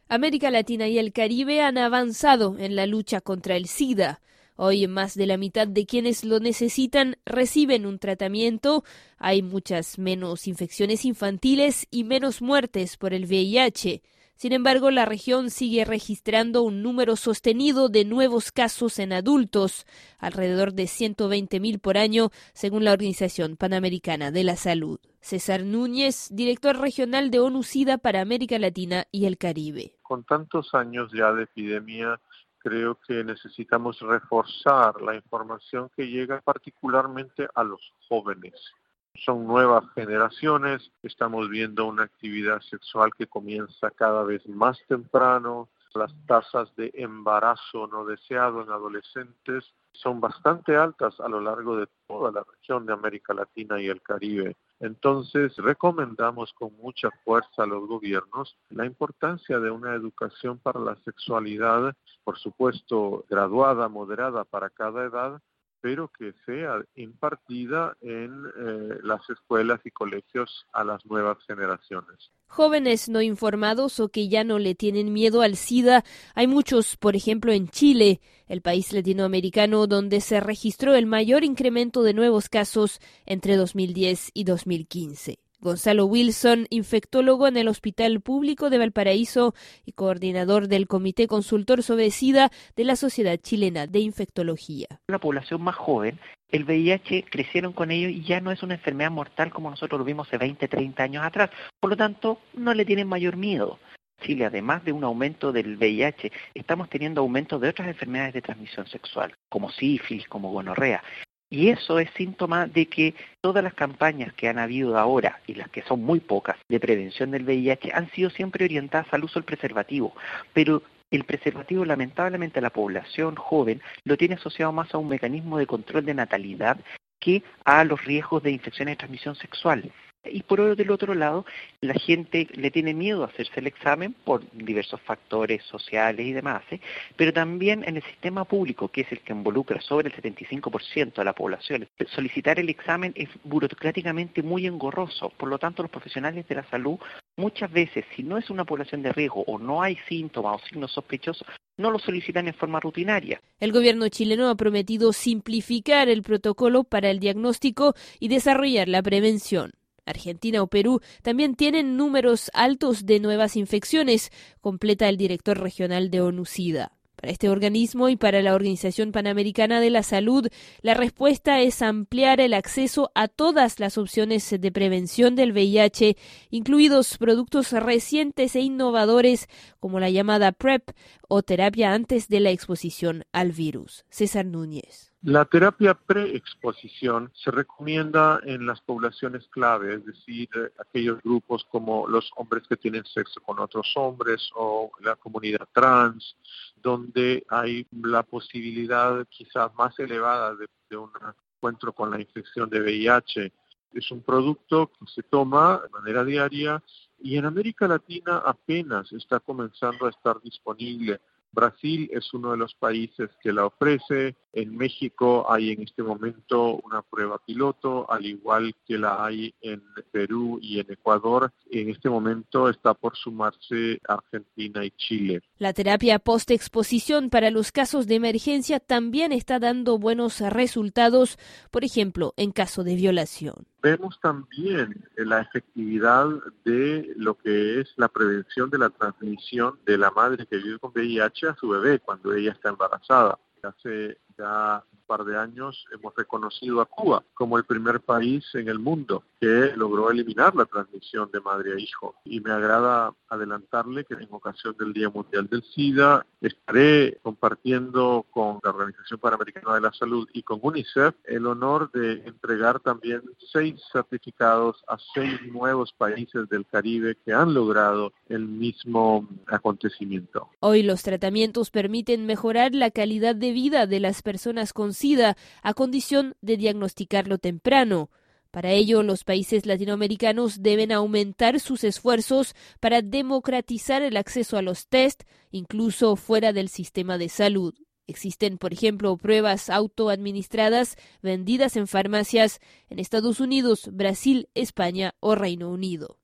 América Latina y el Caribe han avanzado en la lucha contra el SIDA. Hoy más de la mitad de quienes lo necesitan reciben un tratamiento. Hay muchas menos infecciones infantiles y menos muertes por el VIH. Sin embargo, la región sigue registrando un número sostenido de nuevos casos en adultos, alrededor de 120.000 por año, según la Organización Panamericana de la Salud. César Núñez, director regional de ONU-SIDA para América Latina y el Caribe. Con tantos años ya de epidemia, creo que necesitamos reforzar la información que llega particularmente a los jóvenes. Son nuevas generaciones, estamos viendo una actividad sexual que comienza cada vez más temprano. Las tasas de embarazo no deseado en adolescentes son bastante altas a lo largo de toda la región de América Latina y el Caribe. Entonces, recomendamos con mucha fuerza a los gobiernos la importancia de una educación para la sexualidad, por supuesto, graduada, moderada para cada edad, pero que sea impartida en las escuelas y colegios a las nuevas generaciones. Jóvenes no informados o que ya no le tienen miedo al SIDA, hay muchos, por ejemplo, en Chile, el país latinoamericano donde se registró el mayor incremento de nuevos casos entre 2010 y 2015. Gonzalo Wilson, infectólogo en el Hospital Público de Valparaíso y coordinador del Comité Consultor sobre SIDA de la Sociedad Chilena de Infectología. La población más joven, el VIH crecieron con ello y ya no es una enfermedad mortal como nosotros lo vimos hace 20, 30 años atrás. Por lo tanto, no le tienen mayor miedo. Chile, además de un aumento del VIH, estamos teniendo aumento de otras enfermedades de transmisión sexual, como sífilis, como gonorrea. Y eso es síntoma de que todas las campañas que han habido ahora, y las que son muy pocas, de prevención del VIH, han sido siempre orientadas al uso del preservativo. Pero el preservativo, lamentablemente, a la población joven lo tiene asociado más a un mecanismo de control de natalidad que a los riesgos de infecciones de transmisión sexual. Y del otro lado, la gente le tiene miedo a hacerse el examen por diversos factores sociales y demás, pero también en el sistema público, que es el que involucra sobre el 75% de la población, solicitar el examen es burocráticamente muy engorroso. Por lo tanto, los profesionales de la salud, muchas veces, si no es una población de riesgo o no hay síntomas o signos sospechosos, no lo solicitan en forma rutinaria. El gobierno chileno ha prometido simplificar el protocolo para el diagnóstico y desarrollar la prevención. Argentina o Perú también tienen números altos de nuevas infecciones, completa el director regional de ONU-SIDA. Para este organismo y para la Organización Panamericana de la Salud, la respuesta es ampliar el acceso a todas las opciones de prevención del VIH, incluidos productos recientes e innovadores como la llamada PrEP o terapia antes de la exposición al virus. César Núñez. La terapia preexposición se recomienda en las poblaciones clave, es decir, aquellos grupos como los hombres que tienen sexo con otros hombres o la comunidad trans, donde hay la posibilidad quizás más elevada de un encuentro con la infección de VIH. Es un producto que se toma de manera diaria y en América Latina apenas está comenzando a estar disponible. Brasil es uno de los países que la ofrece. En México hay en este momento una prueba piloto, al igual que la hay en Perú y en Ecuador. En este momento está por sumarse Argentina y Chile. La terapia postexposición para los casos de emergencia también está dando buenos resultados, por ejemplo, en caso de violación. Vemos también la efectividad de lo que es la prevención de la transmisión de la madre que vive con VIH a su bebé cuando ella está embarazada. Hace ya un par de años hemos reconocido a Cuba como el primer país en el mundo que logró eliminar la transmisión de madre a hijo. Y me agrada adelantarle que en ocasión del Día Mundial del SIDA estaré compartiendo con la Organización Panamericana de la Salud y con UNICEF el honor de entregar también 6 certificados a 6 nuevos países del Caribe que han logrado el mismo acontecimiento. Hoy los tratamientos permiten mejorar la calidad de vida de las personas con SIDA a condición de diagnosticarlo temprano. Para ello, los países latinoamericanos deben aumentar sus esfuerzos para democratizar el acceso a los test, incluso fuera del sistema de salud. Existen, por ejemplo, pruebas autoadministradas vendidas en farmacias en Estados Unidos, Brasil, España o Reino Unido.